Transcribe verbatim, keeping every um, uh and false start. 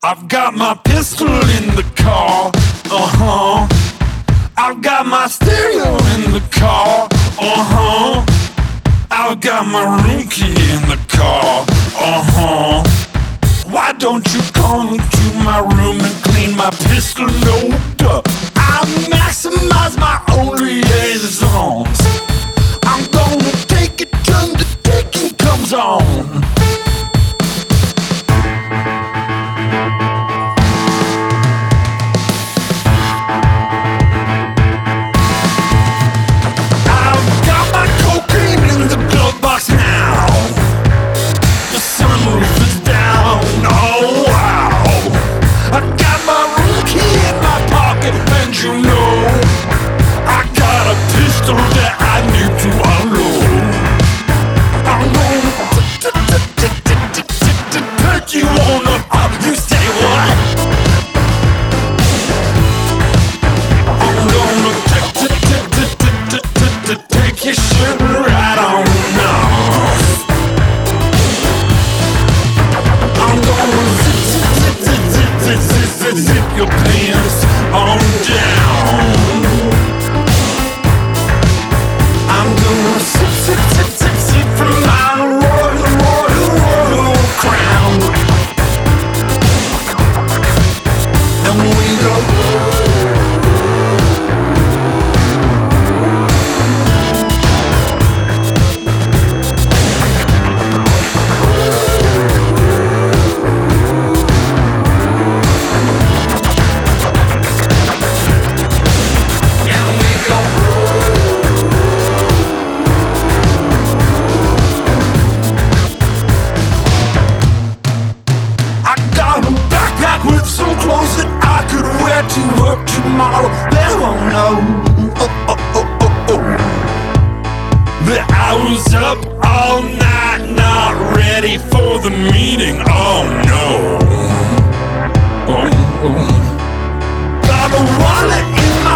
I've got my pistol in the car, uh-huh. I've got my stereo in the car, uh-huh. I've got my room key in the car, uh-huh. Why don't you come to my room and clean my pistol? No, duh. I maximize my own liaisons. I'm gonna take it till the taking comes on. You know, I got a pistol that I need to unload. I'm gonna take you on up. You say what? I'm gonna take your shit right on off. I'm gonna zip your pants on down. I'm gonna sip, sip, sip, sip, sip from my royal, royal, royal crown. And we go. To work tomorrow, they won't know. Oh, oh, oh, oh, oh. But I was up all night, not ready for the meeting. Oh no. Oh, oh. Got a wallet in my